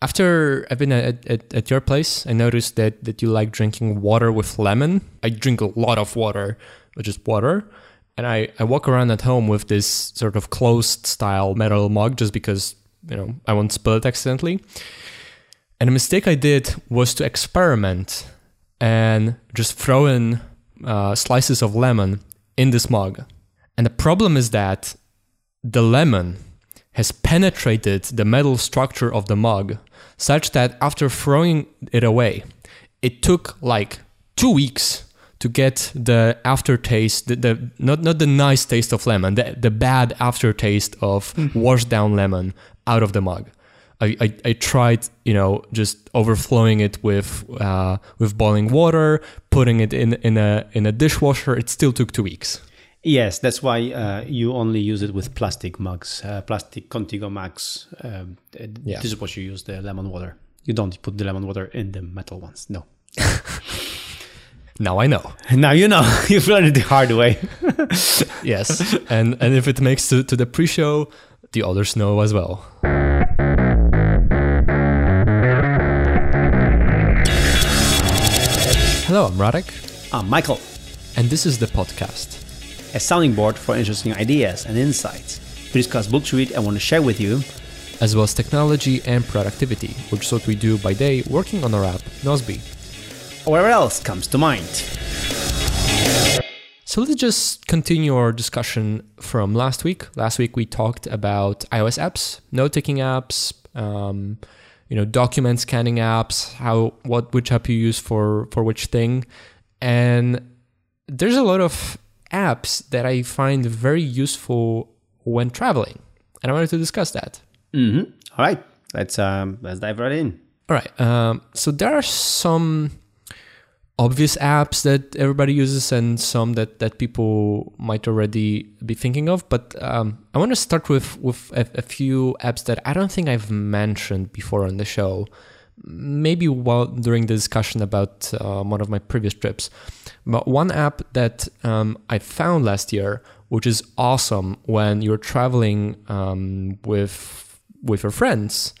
After I've been at your place, I noticed that you like drinking water with lemon. I drink a lot of water, which is water. And I walk around at home with this sort of closed style metal mug just because, I won't spill it accidentally. And the mistake I did was to experiment and just throw in slices of lemon in this mug. And the problem is that the lemon has penetrated the metal structure of the mug such that after throwing it away, it took like 2 weeks to get the aftertaste, not the nice taste of lemon, the bad aftertaste of washed down lemon out of the mug. I tried, just overflowing it with boiling water, putting it in a dishwasher. It still took 2 weeks. Yes, that's why you only use it with plastic mugs, plastic Contigo mugs. This is what you use, the lemon water. You don't put the lemon water in the metal ones, no. Now I know. Now you know. You've learned it the hard way. Yes, and if it makes to the pre-show, the others know as well. Hello, I'm Radek. I'm Michael. And this is the podcast. A sounding board for interesting ideas and insights. We discuss books we read and want to share with you. As well as technology and productivity, which is what we do by day working on our app, Nozbe. Or whatever else comes to mind. So let's just continue our discussion from last week. Last week we talked about iOS apps, note-taking apps, document scanning apps, which app you use for which thing. And there's a lot of apps that I find very useful when traveling. And I wanted to discuss that. Mm-hmm. All right. Let's dive right in. All right. So there are some obvious apps that everybody uses and some that people might already be thinking of. But I want to start with a few apps that I don't think I've mentioned before on the show. Maybe during the discussion about one of my previous trips. But one app that I found last year, which is awesome when you're traveling with your friends,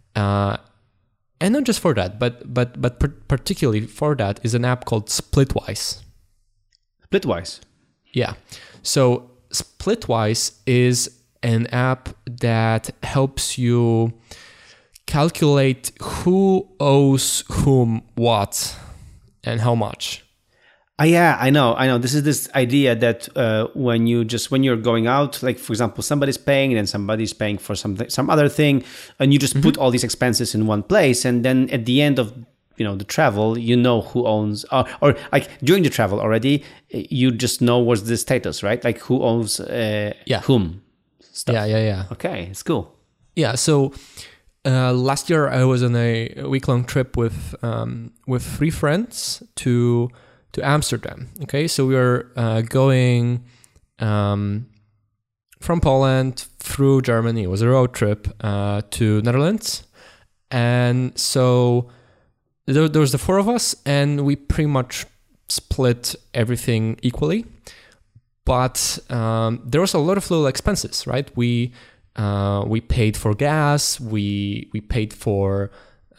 and not just for that, but particularly for that, is an app called Splitwise. Splitwise? Yeah. So Splitwise is an app that helps you calculate who owes whom what and how much. Yeah, I know. This is this idea that when you're going out, like for example, somebody's paying and then somebody's paying for some other thing, and you just put all these expenses in one place, and then at the end of the travel, who owns, or like during the travel already, you just know what's the status, right? Like who owns whom. Stuff. Yeah. Okay, it's cool. Yeah. So last year I was on a week-long trip with 3 friends to Amsterdam. Okay, so we were going from Poland through Germany. It was a road trip to Netherlands, and so there was the 4 of us, and we pretty much split everything equally. But there was a lot of little expenses, right? We paid for gas. We paid for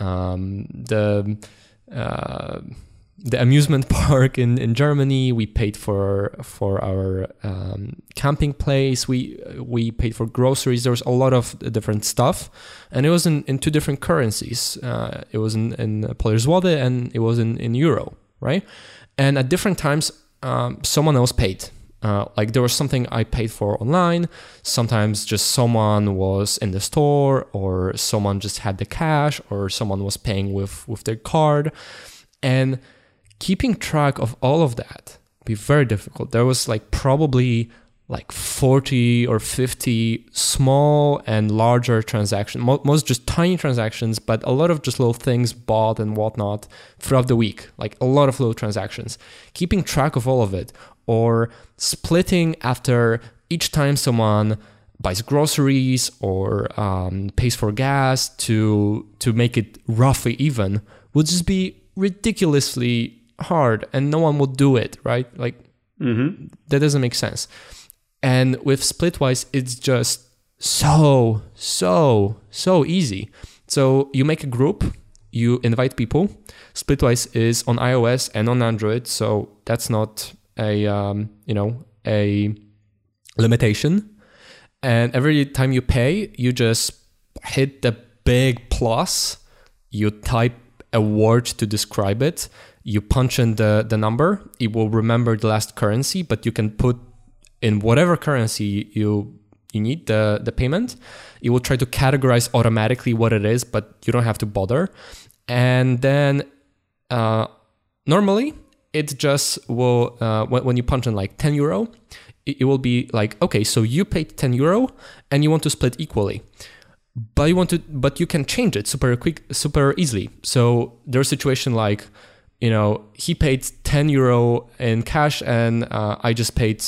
the amusement park in Germany. We paid for our camping place. We paid for groceries. There was a lot of different stuff, and it was in 2 different currencies. It was in Polish zloty and it was in euro, right? And at different times, someone else paid. Like there was something I paid for online. Sometimes just someone was in the store, or someone just had the cash, or someone was paying with their card, and keeping track of all of that be very difficult. There was probably 40 or 50 small and larger transactions, most just tiny transactions, but a lot of just little things bought and whatnot throughout the week, like a lot of little transactions. Keeping track of all of it, or splitting after each time someone buys groceries or pays for gas to make it roughly even, would just be ridiculously hard, and no one would do it, right? That doesn't make sense. And with Splitwise, it's just so easy. So you make a group, you invite people. Splitwise is on iOS and on Android, so that's not a a limitation. And every time you pay, you just hit the big plus. You type a word to describe it. You punch in the number. It will remember the last currency, but you can put in whatever currency you need the payment. It will try to categorize automatically what it is, but you don't have to bother. And then normally it just will, when you punch in like 10 euro, it will be like, okay, so you paid 10 euro and you want to split equally. But you can change it super easily. So there's a situation like, he paid 10 euro in cash and I just paid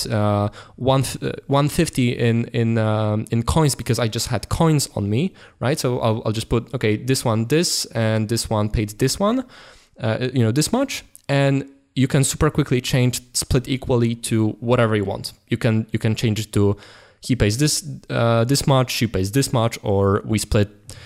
150 in coins because I just had coins on me, right? So I'll just put, okay, this one this, and this one paid this one, this much, and you can super quickly change split equally to whatever you want. You can change it to he pays this much, she pays this much, or we split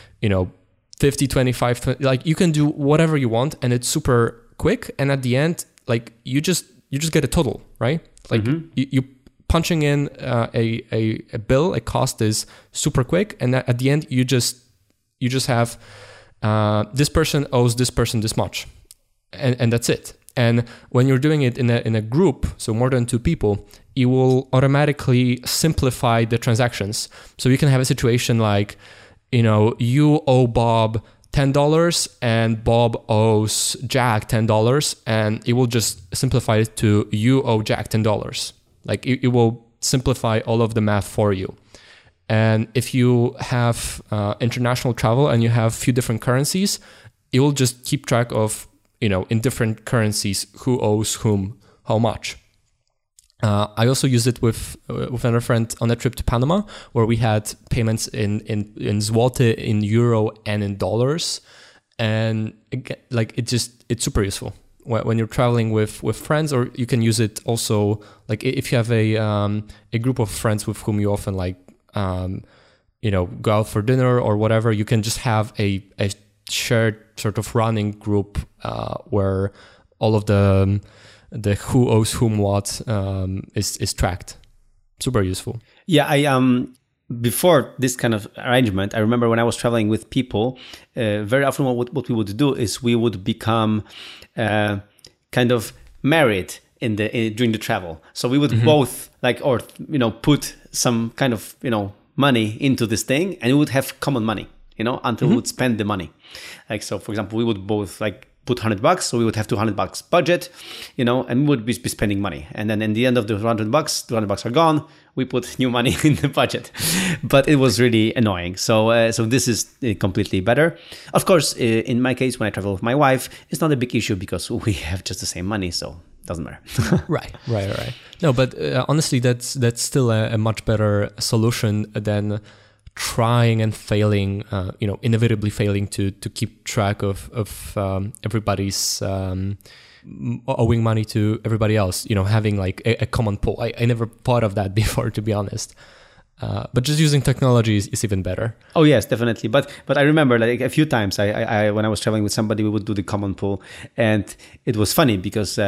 50 25 20, like you can do whatever you want, and it's super quick. And at the end, like you just get a total, right? Like you punching in a bill, a cost is super quick, and at the end you just have this person owes this person this much, and that's it. And when you're doing it in a group, so more than 2 people, it will automatically simplify the transactions. So you can have a situation like, you owe Bob $10 and Bob owes Jack $10, and it will just simplify it to you owe Jack $10. Like it will simplify all of the math for you. And if you have international travel and you have a few different currencies, it will just keep track of, in different currencies, who owes whom how much. I also used it with another friend on a trip to Panama, where we had payments in zloty, in euro, and in dollars. And again, like it's super useful when you're traveling with friends, or you can use it also like if you have a group of friends with whom you often like go out for dinner or whatever. You can just have a shared sort of running group where all of the who owes whom what is tracked. Super useful. Yeah, I before this kind of arrangement, I remember when I was traveling with people, very often what we would do is we would become kind of married during the travel. So we would both put some kind of money into this thing, and we would have common money, until we would spend the money. Like, so for example, we would both like put $100, so we would have $200 budget, and we would be spending money. And then in the end of the $200 are gone. We put new money in the budget, but it was really annoying. So this is completely better. Of course, in my case, when I travel with my wife, it's not a big issue because we have just the same money, so it doesn't matter. Right. No, but honestly, that's still a much better solution than trying and failing, inevitably failing to keep track of everybody's owing money to everybody else, having like a common pool. I never thought of that before, to be honest. But just using technology is even better. Oh yes, definitely. But I remember like a few times I when I was traveling with somebody, we would do the common pool, and it was funny because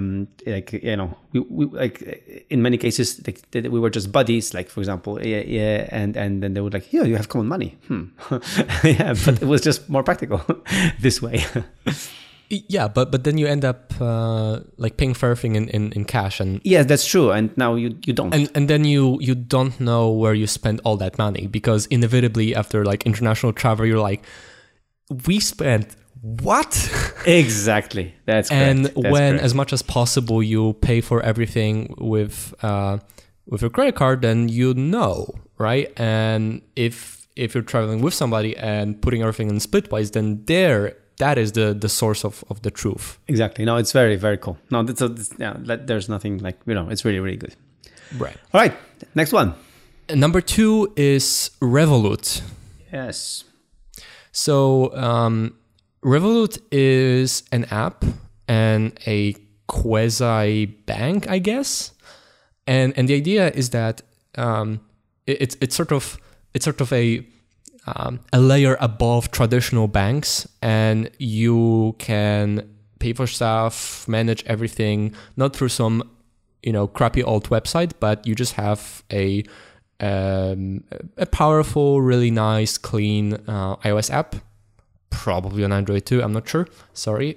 we like in many cases we were just buddies. Like for example, and then they would like, yeah, you have common money. Yeah, but it was just more practical this way. Yeah, but then you end up like paying for everything in cash, and yes, that's true. And now you don't, and then you don't know where you spend all that money, because inevitably after like international travel, you're like, we spent what? Exactly, that's correct. And that's when correct. As much as possible you pay for everything with your credit card, then right? And if you're traveling with somebody and putting everything in Splitwise, then that is the source of the truth. Exactly. No, it's very, very cool. No, there's nothing like, it's really, really good. Right. All right. Next one. Number 2 is Revolut. Yes. So Revolut is an app and a quasi bank, I guess. And the idea is that it's sort of a a layer above traditional banks, and you can pay for stuff, manage everything, not through some crappy old website, but you just have a powerful, really nice, clean iOS app, probably on Android too. I'm not sure. Sorry.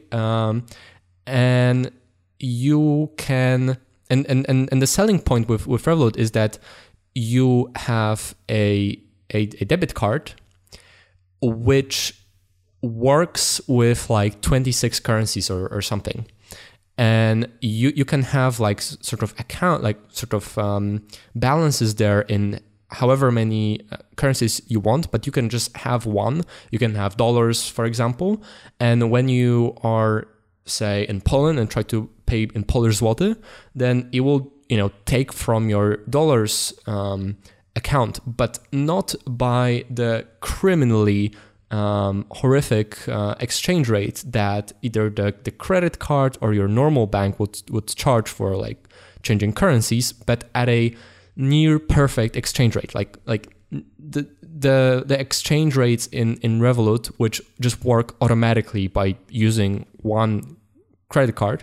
And you can, and the selling point with Revolut is that you have a debit card which works with like 26 currencies or something. And you can have like sort of account, like sort of balances there in however many currencies you want, but you can just have one. You can have dollars, for example. And when you are, say, in Poland and try to pay in Polish zloty, then it will, take from your dollars account, but not by the criminally horrific exchange rate that either the credit card or your normal bank would charge for like changing currencies, but at a near perfect exchange rate, like the exchange rates in Revolut, which just work automatically by using one credit card,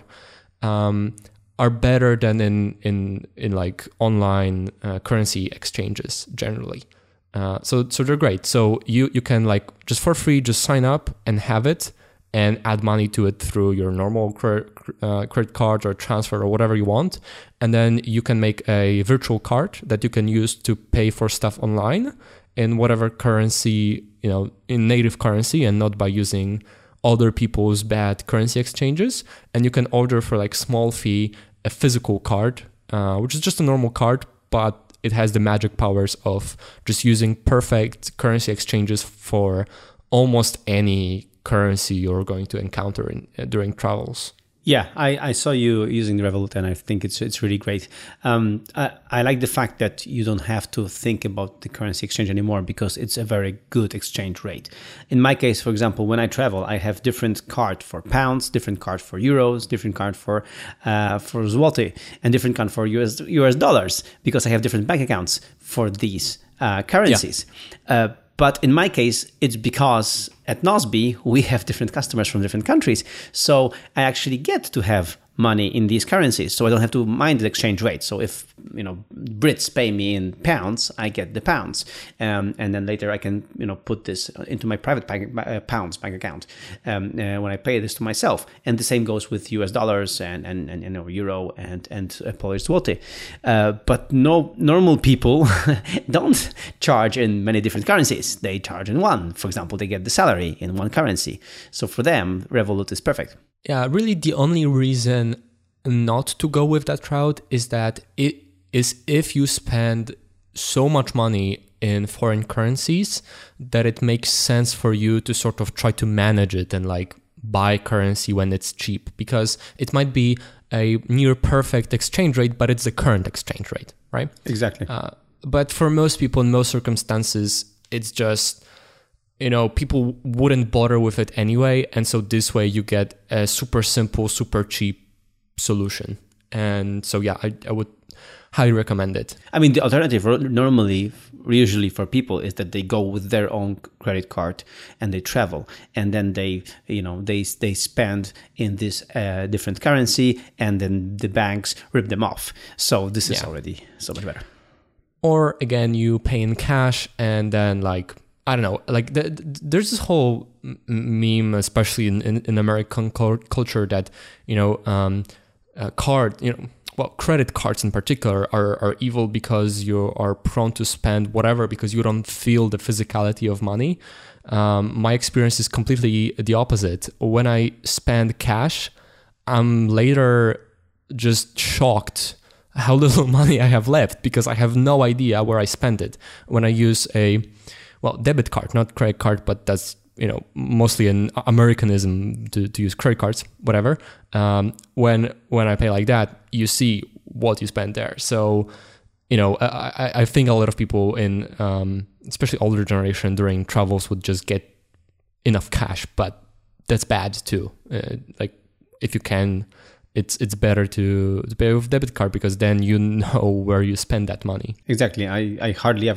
are better than in like online currency exchanges generally. So they're great. So you can like just for free just sign up and have it and add money to it through your normal credit card or transfer or whatever you want. And then you can make a virtual card that you can use to pay for stuff online in whatever currency, in native currency, and not by using other people's bad currency exchanges. And you can order for like small fee a physical card, which is just a normal card, but it has the magic powers of just using perfect currency exchanges for almost any currency you're going to encounter during travels. Yeah, I saw you using the Revolut, and I think it's really great. I like the fact that you don't have to think about the currency exchange anymore because it's a very good exchange rate. In my case, for example, when I travel, I have different card for pounds, different card for euros, different card for zloty, and different card for US dollars because I have different bank accounts for these currencies. Yeah. But in my case, it's because at Nozbe, we have different customers from different countries. So I actually get to have money in these currencies. So I don't have to mind the exchange rate. So if, Brits pay me in pounds, I get the pounds. And then later I can, put this into my private pounds bank account when I pay this to myself. And the same goes with US dollars and euro and Polish zloty. But no normal people don't charge in many different currencies. They charge in one. For example, they get the salary in one currency. So for them, Revolut is perfect. Yeah, really the only reason not to go with that route is that it is if you spend so much money in foreign currencies that it makes sense for you to sort of try to manage it and like buy currency when it's cheap, because it might be a near perfect exchange rate, but it's the current exchange rate, right? Exactly. But for most people in most circumstances, it's just, people wouldn't bother with it anyway. And so this way you get a super simple, super cheap solution. And so, yeah, I would highly recommend it. I mean, the alternative usually for people is that they go with their own credit card and they travel, and then they spend in this different currency, and then the banks rip them off. So this is already so much better. Or again, you pay in cash, and then like, I don't know, like there's this whole meme, especially in American culture, that credit cards in particular are evil because you are prone to spend whatever because you don't feel the physicality of money. My experience is completely the opposite. When I spend cash, I'm later just shocked how little money I have left because I have no idea where I spent it. When I use a debit card, not credit card, but that's mostly an Americanism to use credit cards, whatever. When I pay like that, you see what you spend there. So, I think a lot of people in, especially older generation during travels would just get enough cash, but that's bad too. Like if you can, it's better to pay with debit card because then you know where you spend that money. Exactly. I hardly ever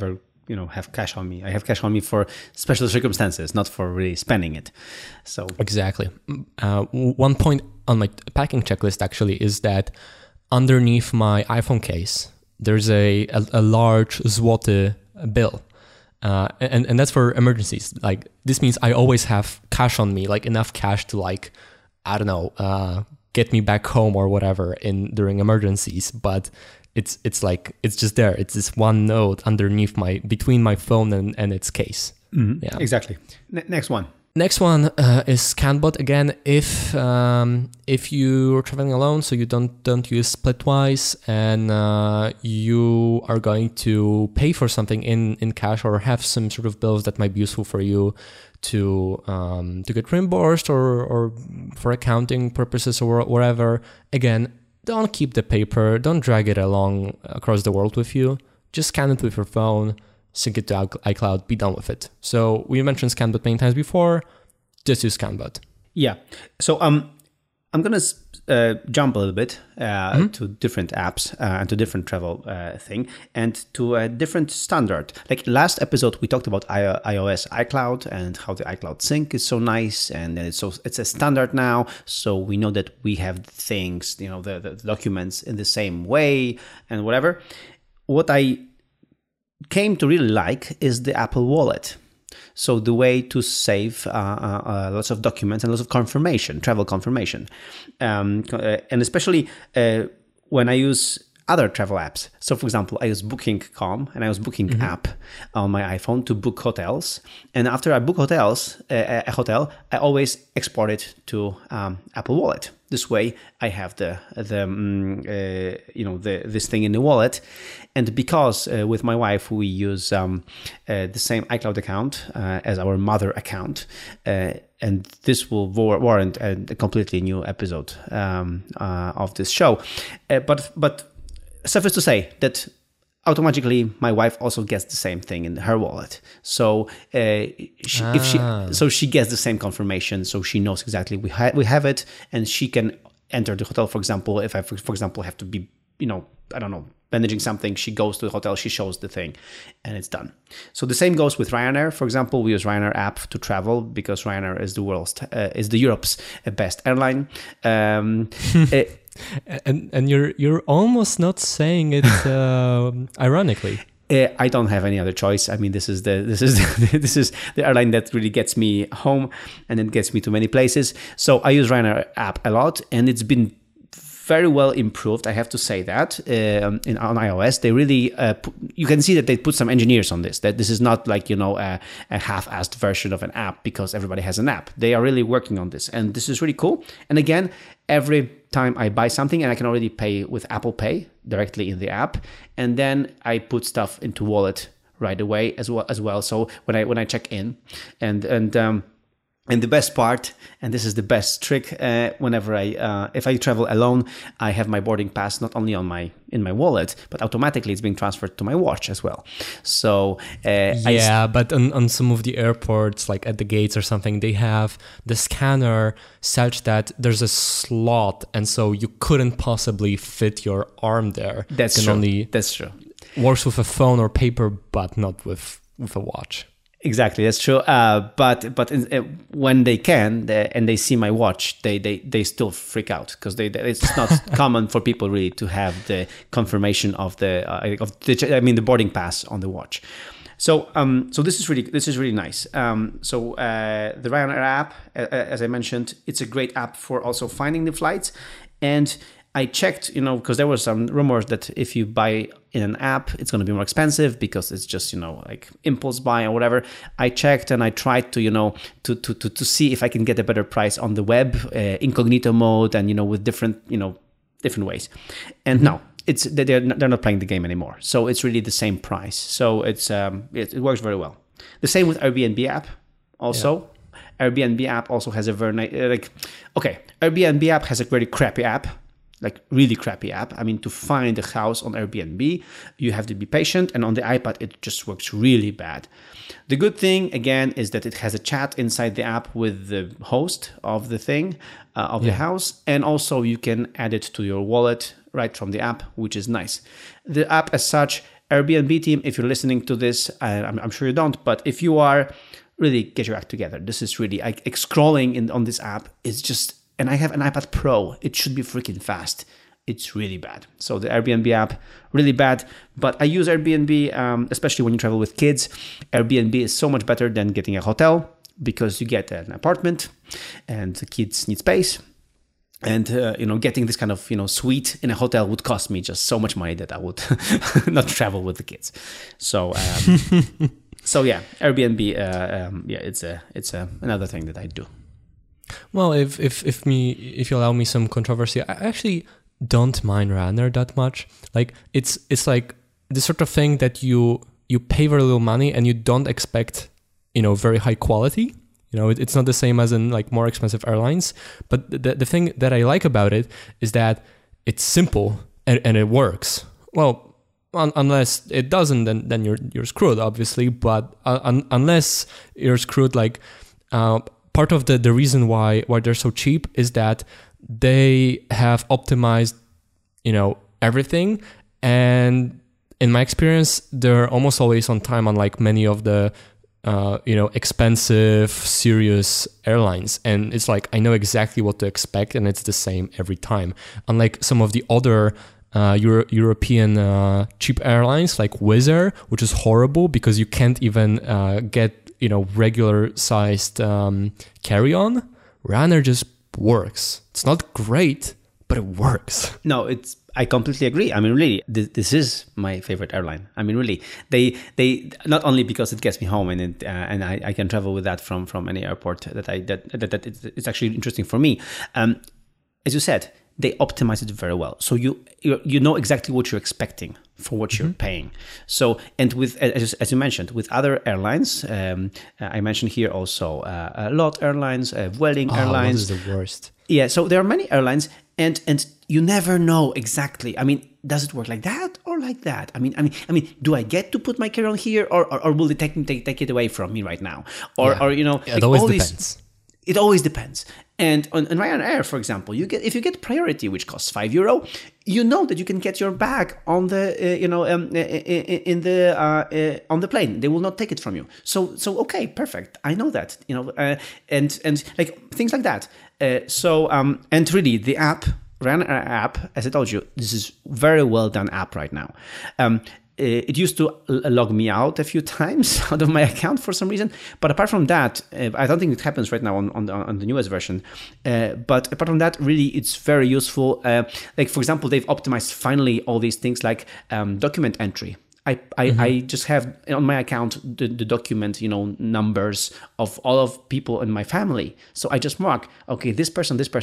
have cash on me. I have cash on me for special circumstances, not for really spending it. So exactly. One point on my packing checklist actually is that underneath my iPhone case, there's a large złoty bill. And that's for emergencies. Like, this means I always have cash on me, like enough cash to, like, I don't know, get me back home or whatever during emergencies. But it's just there. It's this one note between my phone and its case. Mm-hmm. Yeah, exactly. Next one. Next one is ScanBot. Again, if you're traveling alone, so you don't use Splitwise, and you are going to pay for something in cash or have some sort of bills that might be useful for you to get reimbursed or for accounting purposes or whatever. Again, don't keep the paper. Don't drag it along across the world with you. Just scan it with your phone. Sync it to iCloud, be done with it. So we mentioned ScanBot many times before, just use ScanBot. Yeah. So I'm going to jump a little bit to different apps and to different travel thing and to a different standard. Like last episode, we talked about iOS iCloud and how the iCloud sync is so nice, and it's a standard now. So we know that we have things, the documents in the same way and whatever. What I came to really like is the Apple Wallet. So the way to save lots of documents and lots of travel confirmation. And especially when I use other travel apps. So for example, I use Booking.com and I use Booking app on my iPhone to book hotels. And after I book a hotel, I always export it to Apple Wallet. This way I have this thing in the wallet. And because with my wife, we use the same iCloud account as our mother account, and this will warrant a completely new episode of this show. But suffice to say that automatically my wife also gets the same thing in her wallet. So she gets the same confirmation, so she knows exactly we have it, and she can enter the hotel. For example, if I, for example, have to be, I don't know, managing something, she goes to the hotel, she shows the thing, and it's done. So the same goes with Ryanair. For example, we use Ryanair app to travel because Ryanair is the Europe's best airline. And you're almost not saying it ironically. I don't have any other choice. I mean, this is the airline that really gets me home and it gets me to many places. So I use Ryanair app a lot, and it's been very well improved. I have to say that on iOS, they really you can see that they put some engineers on this. That this is not like a half-assed version of an app because everybody has an app. They are really working on this, and this is really cool. And again, every time I buy something, and I can already pay with Apple Pay directly in the app, and then I put stuff into wallet right away as well. So when I check in, and the best part, and this is the best trick, whenever if I travel alone, I have my boarding pass not only in my wallet, but automatically it's being transferred to my watch as well. So but on some of the airports, like at the gates or something, they have the scanner such that there's a slot, and so you couldn't possibly fit your arm there. That's true. Works with a phone or paper, but not with a watch. Exactly, that's true. But when they can and they see my watch, they still freak out because it's not common for people really to have the confirmation of the boarding pass on the watch. So this is really nice. The Ryanair app, as I mentioned, it's a great app for also finding the flights. And I checked, because there were some rumors that if you buy in an app, it's going to be more expensive because it's just, like impulse buy or whatever. I checked and I tried to, to see if I can get a better price on the web, incognito mode, and, with different ways. And no, they're not playing the game anymore. So it's really the same price. So it works very well. The same with Airbnb app also. Yeah. Airbnb app also has a very nice, Airbnb app has a very crappy app. Like really crappy app. I mean, to find a house on Airbnb, you have to be patient, and on the iPad, it just works really bad. The good thing, again, is that it has a chat inside the app with the host of the thing, the house, and also you can add it to your wallet right from the app, which is nice. The app as such Airbnb team, if you're listening to this, I'm sure you don't, but if you are, really get your act together. This is really, scrolling on this app is just, and I have an iPad Pro. It should be freaking fast. It's really bad. So the Airbnb app, really bad. But I use Airbnb, especially when you travel with kids. Airbnb is so much better than getting a hotel because you get an apartment and the kids need space. And, getting this kind of, suite in a hotel would cost me just so much money that I would not travel with the kids. So, yeah, Airbnb, it's another thing that I do. Well, if you allow me some controversy, I actually don't mind Ryanair that much. Like it's like the sort of thing that you pay very little money and you don't expect, very high quality. It's not the same as in like more expensive airlines. But the thing that I like about it is that it's simple and it works. Well, unless it doesn't, then you're screwed, obviously. But unless you're screwed, like part of the reason why they're so cheap is that they have optimized, everything. And in my experience, they're almost always on time, unlike many of the expensive, serious airlines. And it's like, I know exactly what to expect and it's the same every time. Unlike some of the other European cheap airlines like Wizz Air, which is horrible because you can't even get, regular sized carry-on. Ryanair just works. It's not great, but it works. No, I completely agree. I mean, really, this is my favorite airline. I mean, really, they not only because it gets me home and I can travel with that from any airport that it's actually interesting for me. As you said, they optimize it very well, so you know exactly what you're expecting for what you're paying. So, and with as you mentioned, with other airlines, I mentioned here also LOT Airlines, Vueling Airlines. This is the worst. Yeah, so there are many airlines, and you never know exactly. I mean, does it work like that or like that? I mean, do I get to put my carry-on here, or will they take it away from me right now? It always depends. It always depends. And on Ryanair, for example, if you get priority, which costs €5, you know that you can get your bag on the on the plane. They will not take it from you. So okay, perfect. I know that. And like things like that. And really, the app, Ryanair app, as I told you, this is very well done app right now. It used to log me out a few times out of my account for some reason. But apart from that, I don't think it happens right now on the newest version. But apart from that, really, it's very useful. Like, for example, they've optimized finally all these things like document entry. I just have on my account the document, numbers of all of people in my family. So I just mark, okay, this person, these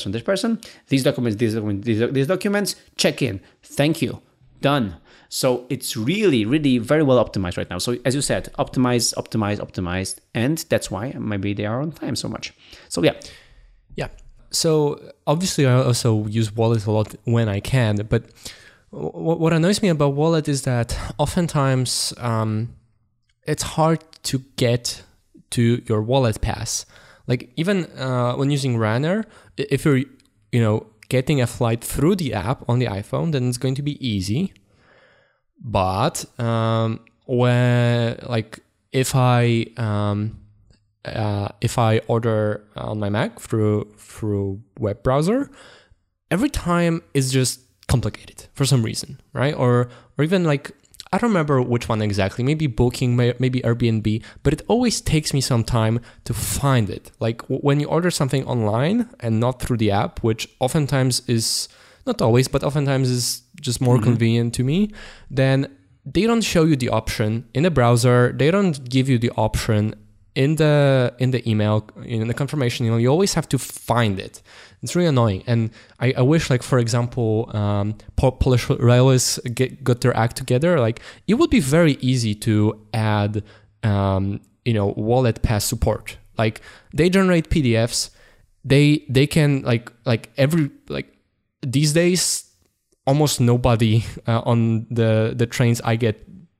documents, check in. Thank you. Done. So it's really, really very well optimized right now. So as you said, optimized. And that's why maybe they are on time so much. So yeah. Yeah. So obviously I also use Wallet a lot when I can, but what annoys me about Wallet is that oftentimes it's hard to get to your Wallet pass. Like even when using Ryanair, if you're, getting a flight through the app on the iPhone, then it's going to be easy. But if I order on my Mac through web browser, every time it's just complicated for some reason, right? Or even like, I don't remember which one exactly, maybe Booking, maybe Airbnb, but it always takes me some time to find it. Like when you order something online and not through the app, which oftentimes is, not always, but oftentimes is just more convenient to me, then they don't show you the option in the browser. They don't give you the option in the email, in the confirmation email. You always have to find it. It's really annoying. And I wish, like, for example, Polish Railways got their act together. Like, it would be very easy to add, Wallet Pass support. Like, they generate PDFs. They can these days, almost nobody on the trains I get,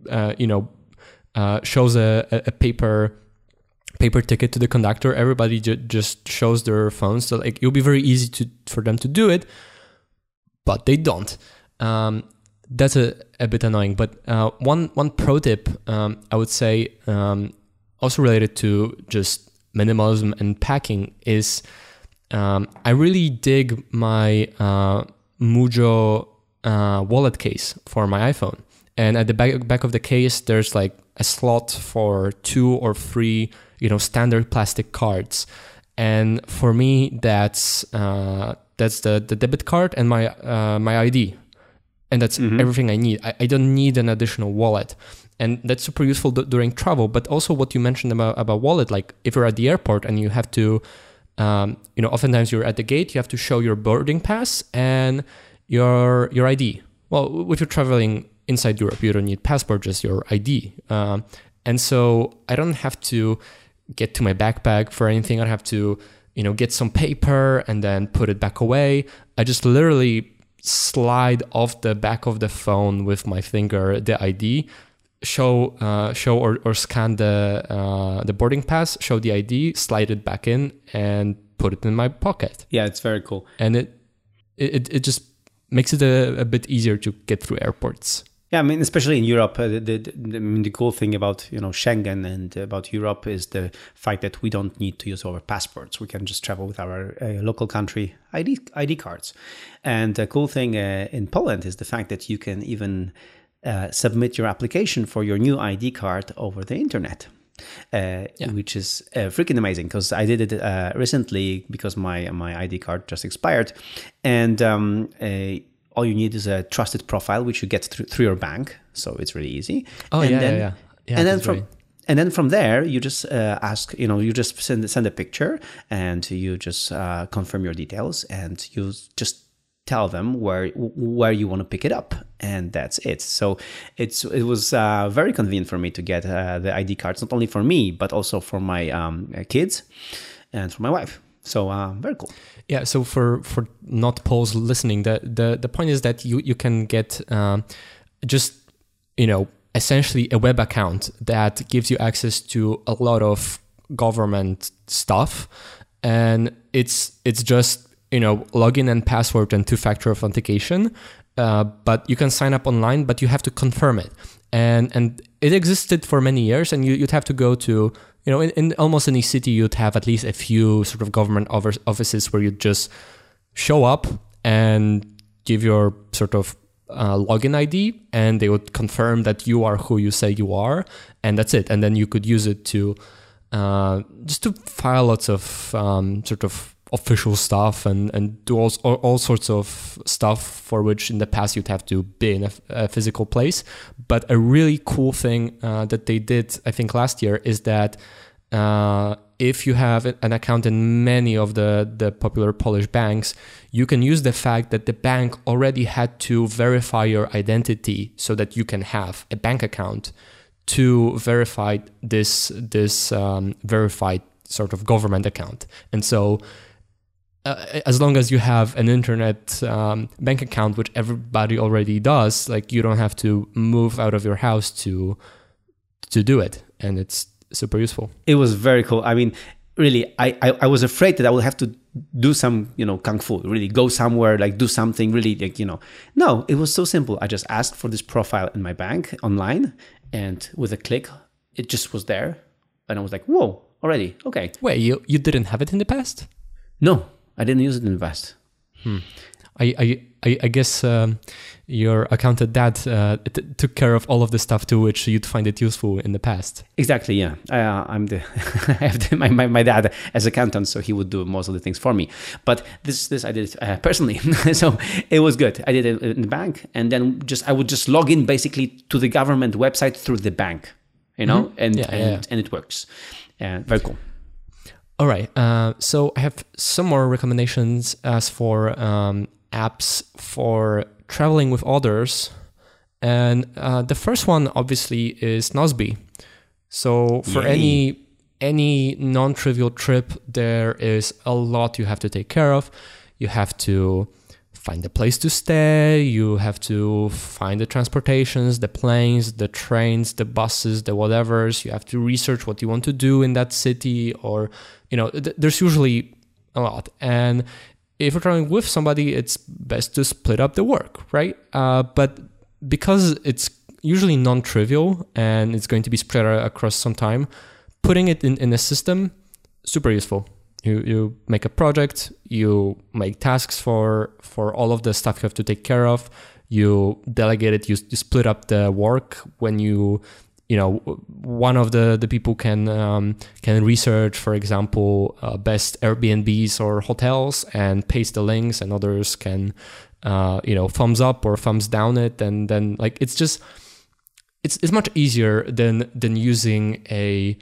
shows a paper ticket to the conductor. Everybody just shows their phones. So like, it'll be very easy for them to do it, but they don't. That's a bit annoying. But one pro tip, I would say, also related to just minimalism and packing is I really dig my Mujo wallet case for my iPhone. And at the back of the case, there's like a slot for 2 or 3, standard plastic cards. And for me, that's the debit card and my ID. And that's everything I need. I don't need an additional wallet. And that's super useful during travel. But also what you mentioned about wallet, like if you're at the airport and you have to, oftentimes you're at the gate, you have to show your boarding pass and your ID. Well, if you're traveling inside Europe, you don't need passport, just your ID. And so I don't have to get to my backpack for anything. I don't have to, get some paper and then put it back away. I just literally slide off the back of the phone with my finger the ID, show or scan the boarding pass, show the ID, slide it back in, and put it in my pocket. Yeah, it's very cool. And it just makes it a bit easier to get through airports. Yeah, I mean, especially in Europe, the cool thing about Schengen and about Europe is the fact that we don't need to use our passports. We can just travel with our local country ID cards. And the cool thing in Poland is the fact that you can even submit your application for your new ID card over the internet. Which is freaking amazing, because I did it recently because my ID card just expired, and all you need is a trusted profile, which you get through your bank, so it's really easy. And then from there, you just ask, you just send a picture, and you just confirm your details, and you just tell them where you want to pick it up, and that's it. So it was very convenient for me to get the ID cards, not only for me but also for my kids and for my wife. So very cool. Yeah. So for not Poles listening, the point is that you can get just essentially a web account that gives you access to a lot of government stuff, and it's just login and password and 2-factor authentication, but you can sign up online, but you have to confirm it. And it existed for many years, and you'd have to go to, in almost any city, you'd have at least a few sort of government offices where you just show up and give your sort of login ID, and they would confirm that you are who you say you are, and that's it. And then you could use it to just to file lots of sort of official stuff and do all sorts of stuff for which in the past you'd have to be in a physical place. But a really cool thing that they did, I think last year, is that if you have an account in many of the popular Polish banks, you can use the fact that the bank already had to verify your identity so that you can have a bank account to verify this verified sort of government account. And so as long as you have an internet bank account, which everybody already does, like you don't have to move out of your house to do it, and it's super useful. It was very cool. I mean, really, I was afraid that I would have to do some kung fu, really go somewhere, like do something really No, it was so simple. I just asked for this profile in my bank online, and with a click, it just was there, and I was like, whoa, already okay. Wait, you didn't have it in the past? No. I didn't use it in the past. I guess your accountant dad took care of all of the stuff to which you'd find it useful in the past. Exactly, yeah. I have my dad as accountant, so he would do most of the things for me. But this I did it personally, so it was good. I did it in the bank, and then I would just log in basically to the government website through the bank, and it works. Very cool. All right, so I have some more recommendations as for apps for traveling with others. And the first one, obviously, is Nozbe. So for any non-trivial trip, there is a lot you have to take care of. You have to find a place to stay. You have to find the transportations, the planes, the trains, the buses, the whatevers. You have to research what you want to do in that city, or there's usually a lot. And if you're traveling with somebody, it's best to split up the work, right? But because it's usually non-trivial and it's going to be spread across some time, putting it in a system, super useful. You make a project, you make tasks for all of the stuff you have to take care of, you delegate it, you split up the work. When one of the people can research, for example, best Airbnbs or hotels and paste the links, and others can thumbs up or thumbs down it, and then like it's much easier than using a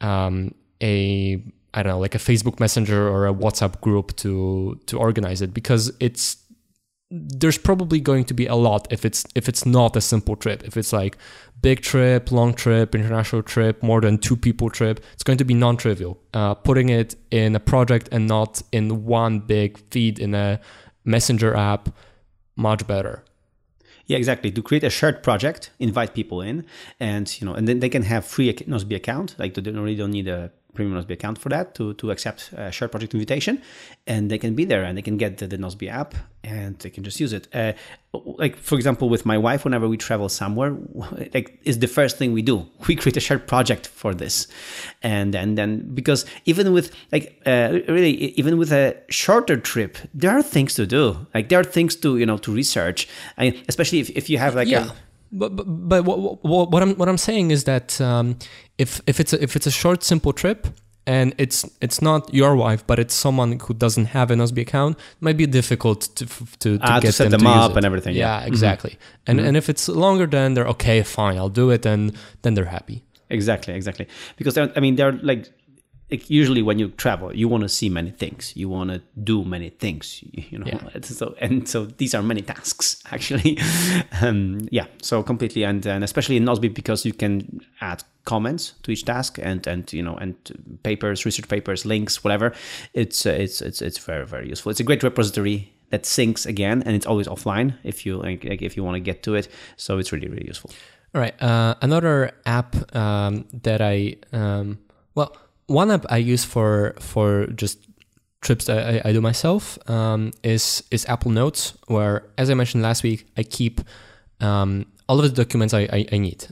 I don't know, like a Facebook Messenger or a WhatsApp group to organize it, because there's probably going to be a lot if it's not a simple trip. If it's like big trip, long trip, international trip, more than 2 people trip, it's going to be non-trivial. Putting it in a project and not in one big feed in a Messenger app, much better. Yeah, exactly. To create a shared project, invite people in, and then they can have free Nozbe account. Like they really don't need a premium Nozbe account for that to accept a shared project invitation, and they can be there and they can get the Nozbe app and they can just use it. Like for example, with my wife, whenever we travel somewhere, like is the first thing we do. We create a shared project for this, and then because even with even with a shorter trip, there are things to do. Like there are things to to research. I mean, especially if you have like But what I'm saying is that if it's a short, simple trip and it's not your wife, but it's someone who doesn't have a Nozbe account, it might be difficult to get set them up and everything. Yeah, exactly. Mm-hmm. And if it's longer, then they're okay, fine, I'll do it, and then they're happy. Exactly. Because they're like usually when you travel, you want to see many things, you want to do many things, so these are many tasks actually. So completely, and especially in Nozbe, because you can add comments to each task and papers, research papers, links, whatever. It's very, very useful. It's a great repository that syncs again, and it's always offline if you want to get to it. So it's really, really useful. All right, another app that one app I use for just trips that I do myself is Apple Notes, where, as I mentioned last week, I keep all of the documents I need.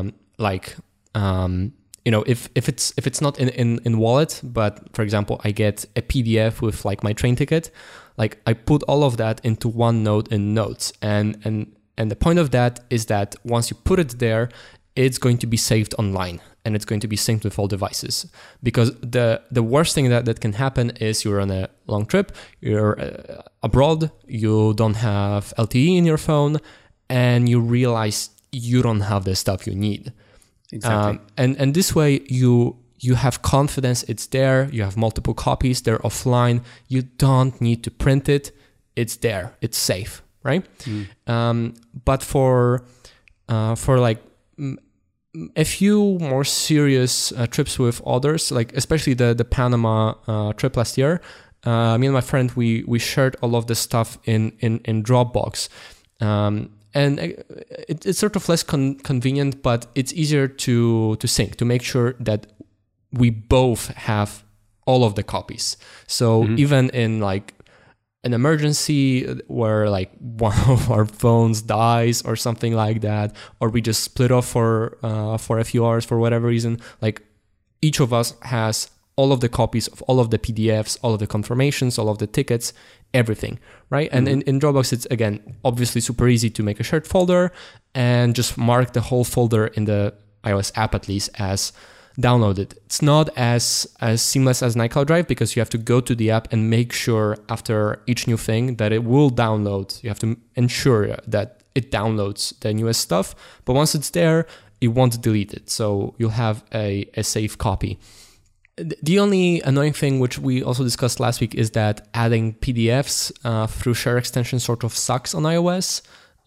If it's not in wallet, but for example, I get a PDF with like my train ticket, like I put all of that into one note in Notes, and the point of that is that once you put it there, it's going to be saved online. And it's going to be synced with all devices, because the worst thing that can happen is you're on a long trip, you're abroad, you don't have LTE in your phone, and you realize you don't have the stuff you need. Exactly. And this way you have confidence it's there, you have multiple copies, they're offline, you don't need to print it, it's there, it's safe, right? But for like a few more serious trips with others, like especially the Panama trip last year, me and my friend, we shared all of the stuff in Dropbox, and it's sort of less convenient, but it's easier to sync, to make sure that we both have all of the copies. So even in like an emergency where like one of our phones dies or something like that, or we just split off for a few hours for whatever reason, like each of us has all of the copies of all of the PDFs, all of the confirmations, all of the tickets, everything, right? And in Dropbox, it's again obviously super easy to make a shared folder and just mark the whole folder in the iOS app at least as downloaded. It's not as seamless as an iCloud Drive, because you have to go to the app and make sure after each new thing that it will download. You have to ensure that it downloads the newest stuff, but once it's there, it won't delete it. So you'll have a safe copy. The only annoying thing, which we also discussed last week, is that adding PDFs through Share extension sort of sucks on iOS.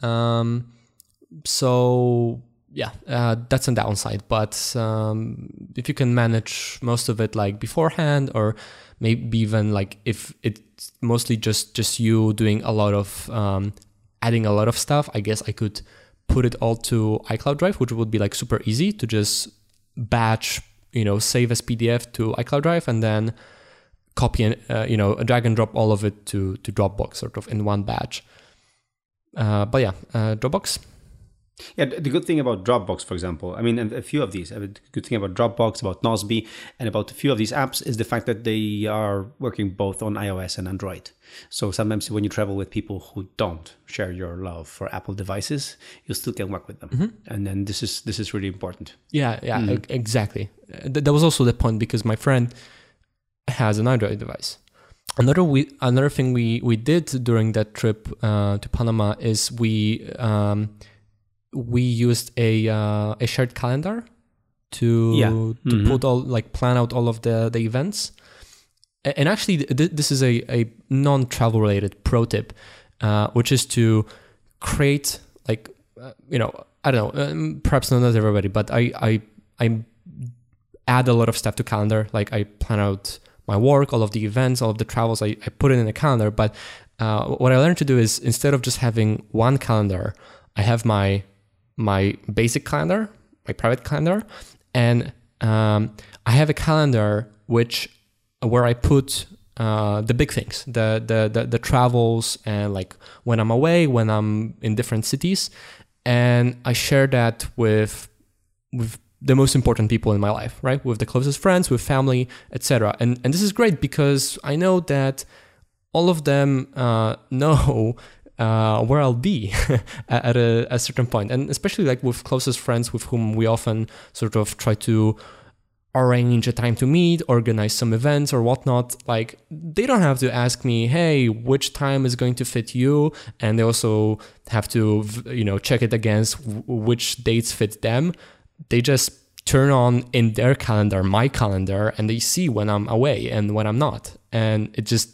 That's a downside. But if you can manage most of it like beforehand, or maybe even like if it's mostly just you doing a lot of adding a lot of stuff, I guess I could put it all to iCloud Drive, which would be like super easy to just batch, save as PDF to iCloud Drive and then copy and drag and drop all of it to Dropbox sort of in one batch. Dropbox. Yeah, the good thing about Dropbox, for example, I mean, and a few of these, the good thing about Dropbox, about Nozbe, and about a few of these apps is the fact that they are working both on iOS and Android. So sometimes when you travel with people who don't share your love for Apple devices, you still can work with them. And then this is really important. Yeah, exactly. That was also the point, because my friend has an Android device. Another thing we did during that trip to Panama is we used a shared calendar to put all, like, plan out all of the events. And actually, this is a non-travel related pro tip, which is to create, like, I don't know, perhaps not everybody, but I add a lot of stuff to calendar. Like, I plan out my work, all of the events, all of the travels, I put it in a calendar. But what I learned to do is, instead of just having one calendar, I have my basic calendar, my private calendar, and I have a calendar where I put the big things, the travels, and like when I'm away, when I'm in different cities, and I share that with the most important people in my life, right? With the closest friends, with family, etc. And this is great because I know that all of them know where I'll be at a certain point. And especially like with closest friends with whom we often sort of try to arrange a time to meet, organize some events or whatnot. Like, they don't have to ask me, hey, which time is going to fit you? And they also have to, check it against which dates fit them. They just turn on in their calendar, my calendar, and they see when I'm away and when I'm not. And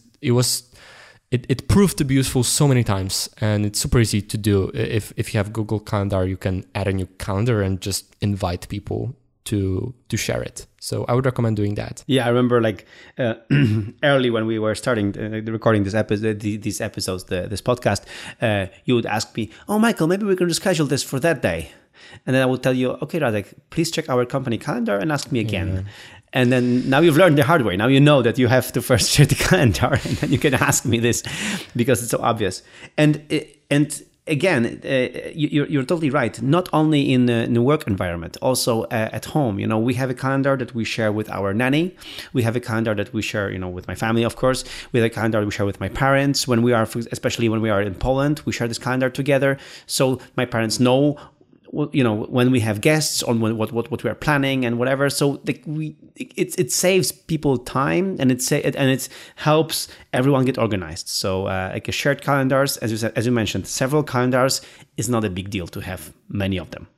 it proved to be useful so many times, and it's super easy to do. If you have Google Calendar, you can add a new calendar and just invite people to share it. So I would recommend doing that. Yeah, I remember early when we were starting recording this episode, this podcast, you would ask me, "Oh, Michael, maybe we can reschedule this for that day." And then I would tell you, "Okay, Radek, please check our company calendar and ask me again." Yeah. And then now you've learned the hard way. Now you know that you have to first share the calendar, and then you can ask me this because it's so obvious. And again, you're totally right. Not only in the work environment, also at home. We have a calendar that we share with our nanny. We have a calendar that we share, with my family, of course. We have a calendar we share with my parents. Especially when we are in Poland, we share this calendar together. So my parents know, when we have guests, on what we are planning and whatever. So it saves people time, and it helps everyone get organized. So like a shared calendars, as you mentioned, several calendars is not a big deal to have many of them.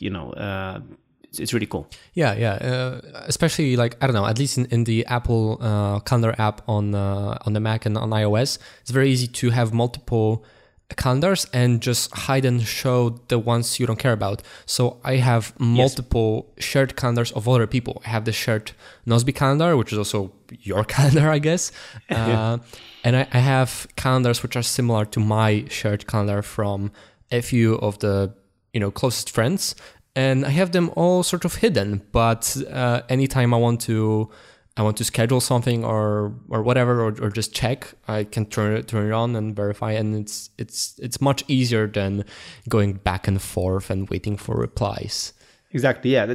It's really cool. Yeah. Especially I don't know, at least in the Apple calendar app on the Mac and on iOS, it's very easy to have multiple calendars and just hide and show the ones you don't care about. So I have multiple shared calendars of other people. I have the shared Nozbe calendar, which is also your calendar, I guess. And I have calendars which are similar to my shared calendar from a few of the closest friends. And I have them all sort of hidden, but anytime I want to schedule something or whatever, or just check, I can turn it on and verify, and it's much easier than going back and forth and waiting for replies. Exactly, yeah.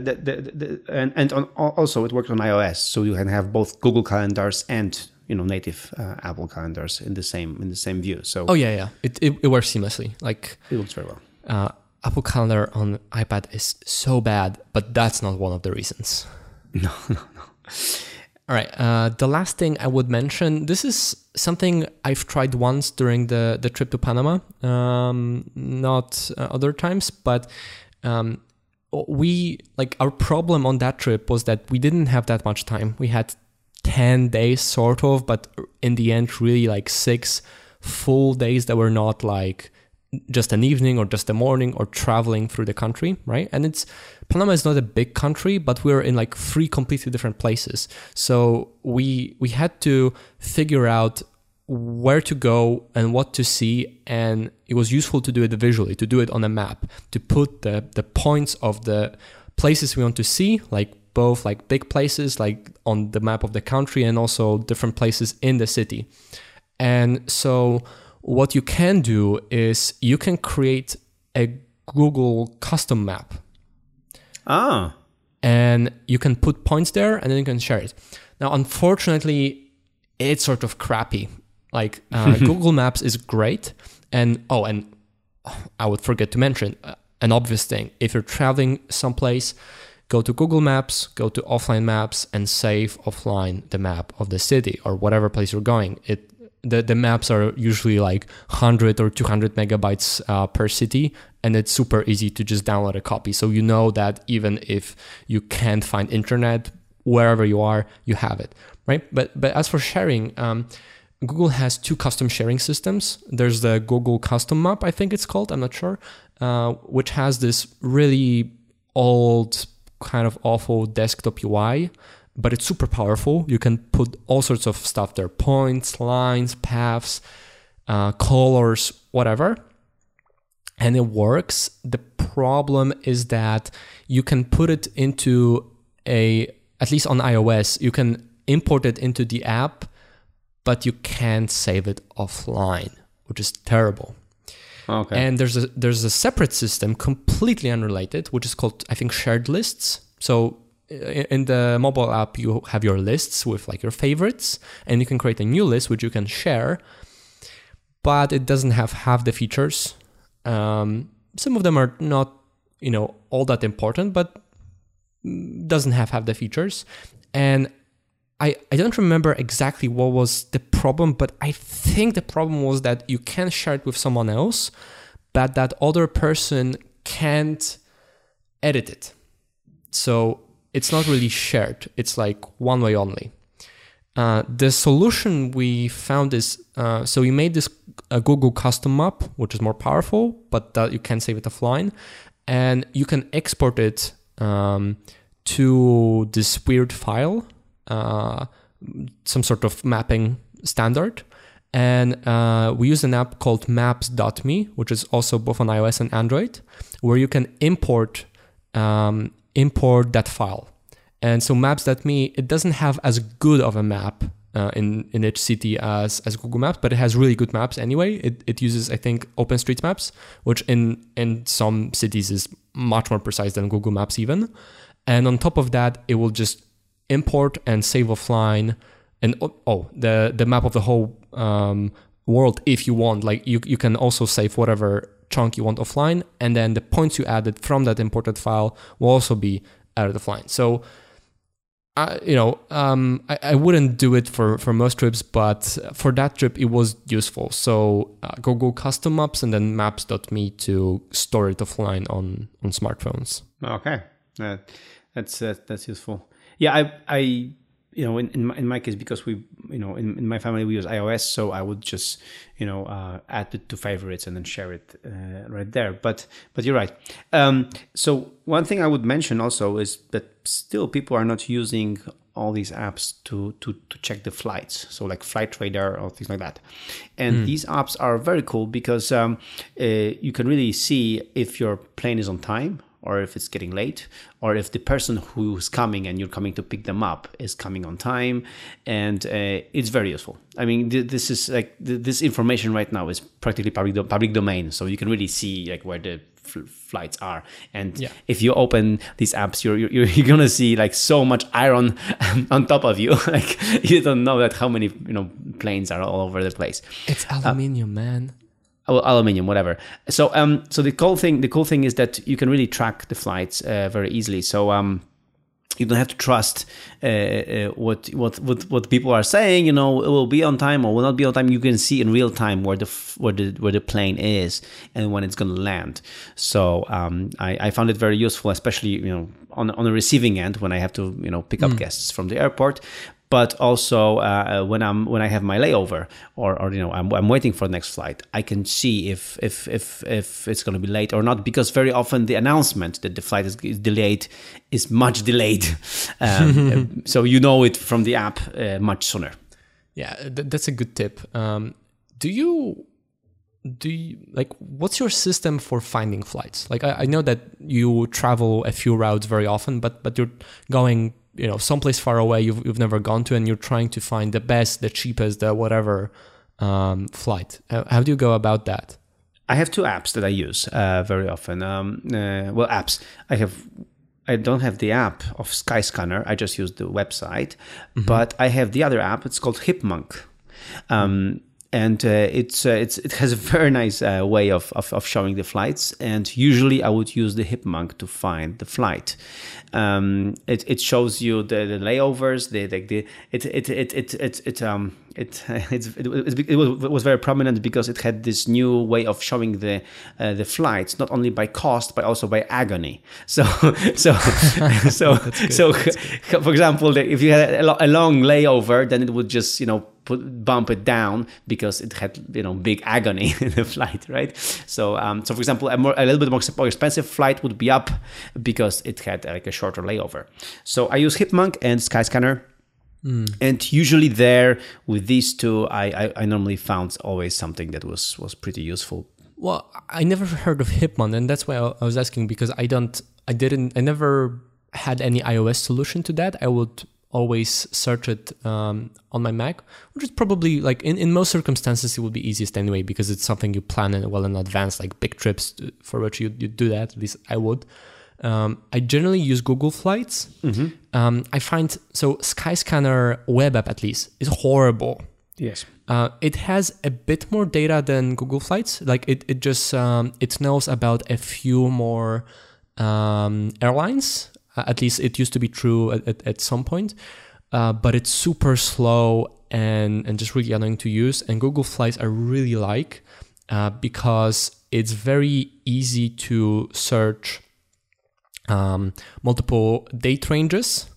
Also it works on iOS, so you can have both Google calendars and native Apple calendars in the same view. So it works seamlessly. It works very well. Apple Calendar on iPad is so bad, but that's not one of the reasons. No. All right. The last thing I would mention, this is something I've tried once during the trip to Panama, not other times, but our problem on that trip was that we didn't have that much time. We had 10 days sort of, but in the end, really 6 full days that were not just an evening or just a morning or traveling through the country, right? And Panama is not a big country, but we're in 3 completely different places. So we had to figure out where to go and what to see, and it was useful to do it visually, to do it on a map, to put the points of the places we want to see, both big places on the map of the country and also different places in the city. And so what you can do is you can create a Google custom map. Ah. And you can put points there and then you can share it. Now, unfortunately, it's sort of crappy. Like Google Maps is great. And I would forget to mention an obvious thing. If you're traveling someplace, go to Google Maps, go to offline maps, and save offline the map of the city or whatever place you're going. The maps are usually like 100 or 200 megabytes per city, and it's super easy to just download a copy. So you know that even if you can't find internet, wherever you are, you have it, right? But as for sharing, Google has two custom sharing systems. There's the Google Custom Map, I think it's called, I'm not sure, which has this really old, kind of awful desktop UI, but it's super powerful. You can put all sorts of stuff there, points, lines, paths, colors, whatever. And it works. The problem is that you can put it into at least on iOS, you can import it into the app, but you can't save it offline, which is terrible. Okay. And there's a separate system, completely unrelated, which is called, I think, shared lists. So in the mobile app, you have your lists with like your favorites, and you can create a new list which you can share, but it doesn't have half the features. Some of them are not, all that important, but doesn't have half the features. And I don't remember exactly what was the problem, but I think the problem was that you can share it with someone else, but that other person can't edit it. So it's not really shared. It's like one way only. The solution we found is, so we made this a Google custom map, which is more powerful, but that you can save it offline. And you can export it to this weird file, some sort of mapping standard. And we use an app called maps.me, which is also both on iOS and Android, where you can import that file. And so maps.me, it doesn't have as good of a map in each city as Google Maps, but it has really good maps anyway. It uses, I think, OpenStreetMaps, which in some cities is much more precise than Google Maps even. And on top of that, it will just import and save offline and the map of the whole world if you want. Like you can also save whatever chunk you want offline, and then the points you added from that imported file will also be added offline. So I wouldn't do it for most trips, but for that trip it was useful. So Google Custom Maps and then Maps.me to store it offline on smartphones. Okay, that's useful. Yeah, I in my case, because we in my family we use iOS, so I would just add it to favorites and then share it right there. But you're right. So one thing I would mention also is that still people are not using all these apps to check the flights, so like Flight Radar or things like that. And these apps are very cool because you can really see if your plane is on time, or if it's getting late, or if the person who's coming and you're coming to pick them up is coming on time. And it's very useful. I mean, this is like this information right now is practically public domain, so you can really see like where the flights are. And if you open these apps, you're gonna see like so much iron on top of you. Like you don't know that how many planes are all over the place. It's aluminium, man. Aluminium, whatever. So the cool thing is that you can really track the flights very easily. So you don't have to trust what people are saying. It will be on time or will not be on time. You can see in real time where the plane is and when it's going to land. So I found it very useful, especially on the receiving end when I have to pick up guests from the airport. But also when I have my layover or I'm waiting for the next flight, I can see if it's going to be late or not, because very often the announcement that the flight is delayed is much delayed, so it from the app much sooner. Yeah, that's a good tip. Do you like, what's your system for finding flights? Like I know that you travel a few routes very often, but you're going someplace far away you've never gone to, and you're trying to find the best, the cheapest, the whatever flight. How do you go about that? I have two apps that I use very often. Apps. I don't have the app of Skyscanner. I just use the website. But I have the other app. It's called Hipmunk. And it has a very nice way of showing the flights. And usually I would use the Hipmunk to find the flight. It shows you the layovers. It was very prominent because it had this new way of showing the flights, not only by cost but also by agony. So for example, if you had a long layover, then it would just bump it down because it had big agony in the flight, right? So for example, a little bit more expensive flight would be up because it had like a shorter layover. So I use Hipmunk and Skyscanner. And usually there with these two, I normally found always something that was pretty useful. Well, I never heard of Hipmunk, and that's why I was asking, because I never had any iOS solution to that. I would always search it on my Mac, which is probably like in most circumstances it would be easiest anyway, because it's something you plan well in advance, like big trips for which you do that. At least I would. I generally use Google Flights. I find Skyscanner web app at least is horrible. Yes. It has a bit more data than Google Flights. Like it just it knows about a few more airlines. At least it used to be true at some point. But it's super slow and just really annoying to use. And Google Flights I really like because it's very easy to search multiple date ranges.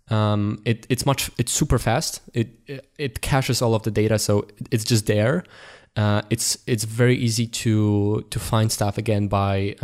It's super fast. It caches all of the data, so it's just there. It's very easy to find stuff again by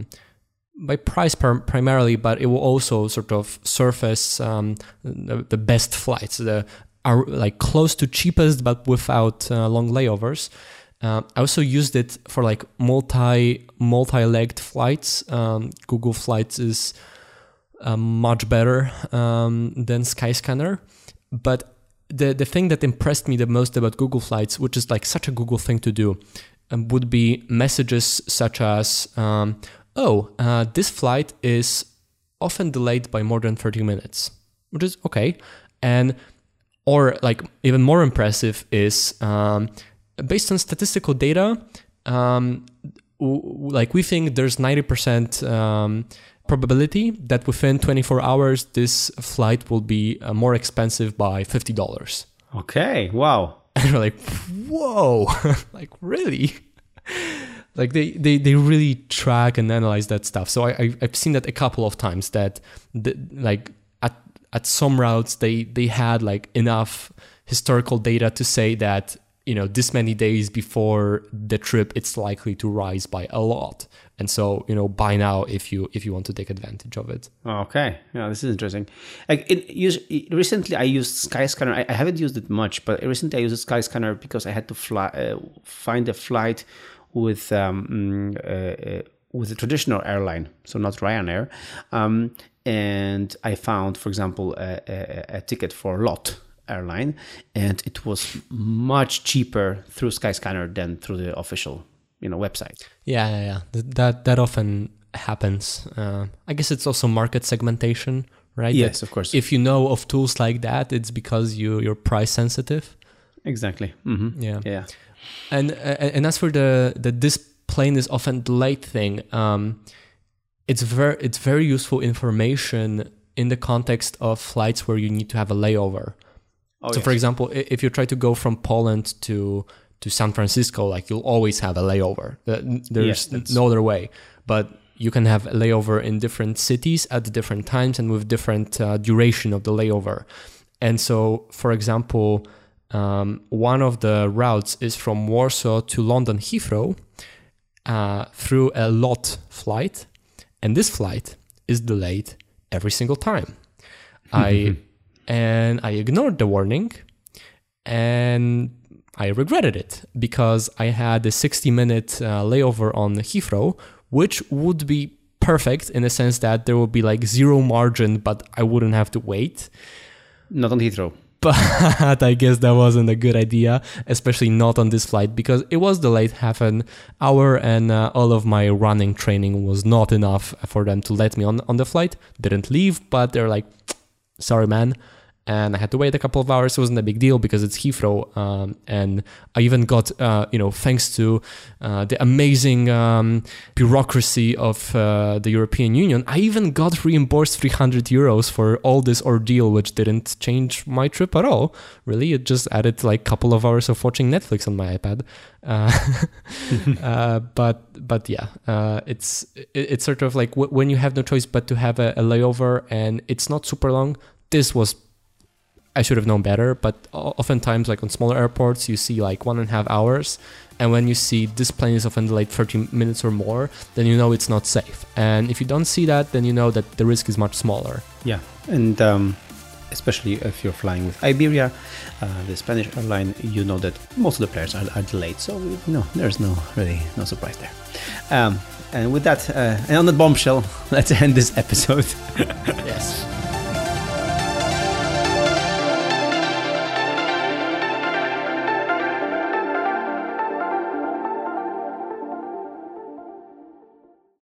price primarily, but it will also sort of surface the best flights, are like close to cheapest but without long layovers. I also used it for like multi-legged flights. Google Flights is much better than Skyscanner. But the thing that impressed me the most about Google Flights, which is like such a Google thing to do, would be messages such as, this flight is often delayed by more than 30 minutes, which is okay. Or like even more impressive is, based on statistical data, like we think there's 90% probability that within 24 hours this flight will be more expensive by $50. Okay, wow. And we're like, whoa, like really? Like they really track and analyze that stuff. So I've seen that a couple of times that like at some routes they had like enough historical data to say that this many days before the trip, it's likely to rise by a lot. And so, buy now if you want to take advantage of it. Okay. Yeah, this is interesting. Like recently I used Skyscanner. I haven't used it much, but recently I used Skyscanner because I had to find a flight with a traditional airline, so not Ryanair. And I found, for example, a ticket for LOT airline, and it was much cheaper through Skyscanner than through the official website. Yeah. That often happens. I guess it's also market segmentation, right? Yes, of course. If you know of tools like that, it's because you're price sensitive. Exactly. Mm-hmm. Yeah. And as for the this plane is often delayed thing, it's very useful information in the context of flights where you need to have a layover. For example, if you try to go from Poland to San Francisco, like you'll always have a layover. There's no other way. But you can have a layover in different cities at different times and with different duration of the layover. And so, for example, one of the routes is from Warsaw to London Heathrow through a LOT flight. And this flight is delayed every single time. I ignored the warning and I regretted it because I had a 60-minute layover on Heathrow, which would be perfect in the sense that there would be like zero margin, but I wouldn't have to wait. Not on Heathrow. But I guess that wasn't a good idea, especially not on this flight, because it was delayed half an hour, and all of my running training was not enough for them to let me on the flight. Didn't leave, but they're like, sorry, man. And I had to wait a couple of hours. It wasn't a big deal because it's Heathrow. And I even got, thanks to the amazing bureaucracy of the European Union, I even got reimbursed €300 for all this ordeal, which didn't change my trip at all. Really, it just added like a couple of hours of watching Netflix on my iPad. But yeah, it's sort of like when you have no choice but to have a layover and it's not super long. This was, I should have known better, but oftentimes, like on smaller airports, you see like 1.5 hours. And when you see this plane is often delayed 30 minutes or more, then you know it's not safe. And if you don't see that, then you know that the risk is much smaller. Yeah. And especially if you're flying with Iberia, the Spanish airline, you know that most of the players are delayed. So, there's no surprise there. And with that, and on that bombshell, let's end this episode. Yes.